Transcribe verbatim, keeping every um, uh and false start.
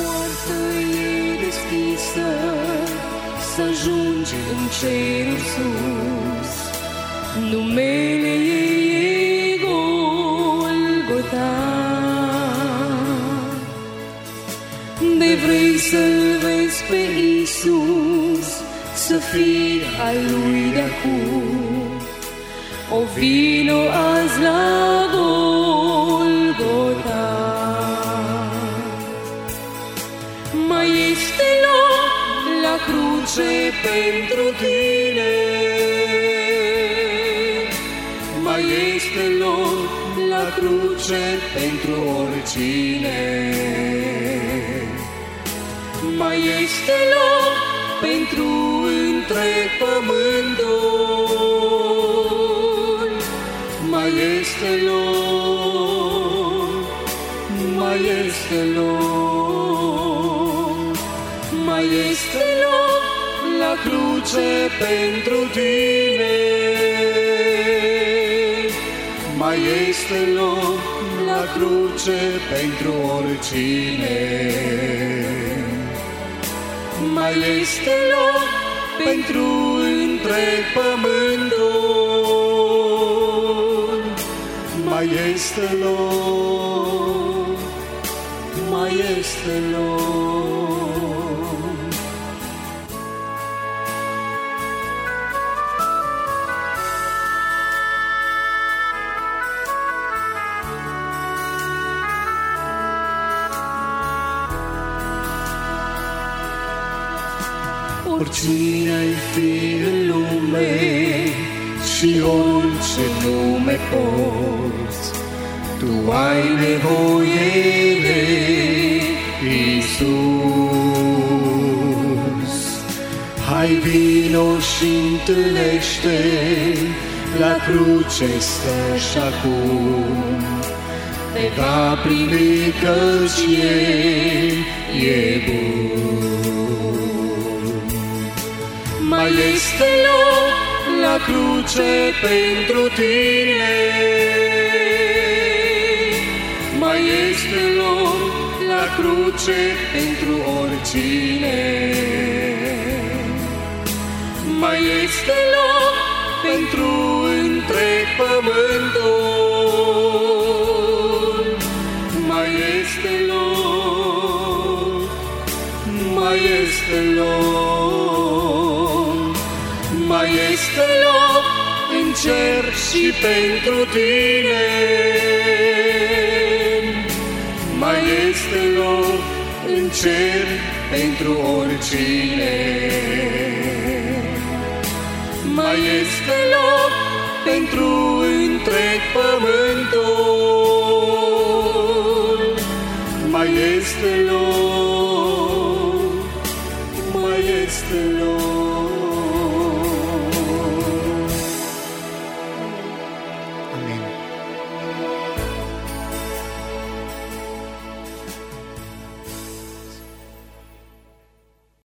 poartă e deschisă, să ajungi în cerul sus. Numele ei e Golgota. De vrei să-L vezi pe Iisus, să fii al Lui de-acum, o vino azi la Golgota. Mai este loc la cruce pentru tine, mai este loc la cruce pentru oricine, mai este loc pentru întreg pământul, mai este loc, mai este loc, mai este loc la cruce pentru tine, mai este loc la cruce pentru oricine, mai este loc pentru întreg pământul, mai este loc, mai este loc. Oricine ai fi în lume și orice nume poți, tu ai nevoie de Iisus. Hai vino și întâlnește, la cruce stă și acum, te va primi căci El e bun. Mai este loc la cruce pentru tine, mai este loc la cruce pentru oricine, mai este loc pentru întreg pământul, mai este loc, mai este loc, mai este loc în cer și pentru tine, mai este loc în cer pentru oricine, mai este loc pentru întreg pământul, mai este loc,